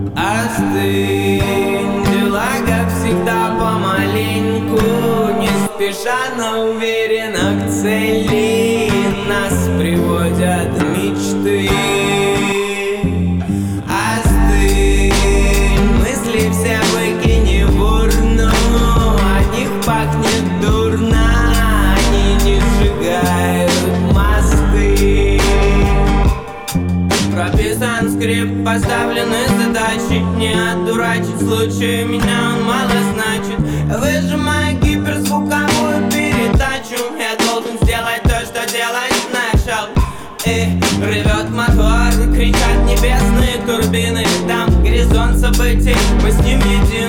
Остынь, дела, как всегда, помаленьку, не спеша, но уверенно к цели нас приводят мечты. Остынь, мысли все выкини в урну, от них пахнет дурно, они не сжигают мосты. Прописан скрипт, поставлены задачи, не отдурачить в случае меня он мало значит. Выжимая гиперзвуковую передачу, я должен сделать то, что делать начал. И ревет мотор, кричат небесные турбины, там горизонт событий, мы с ним едины.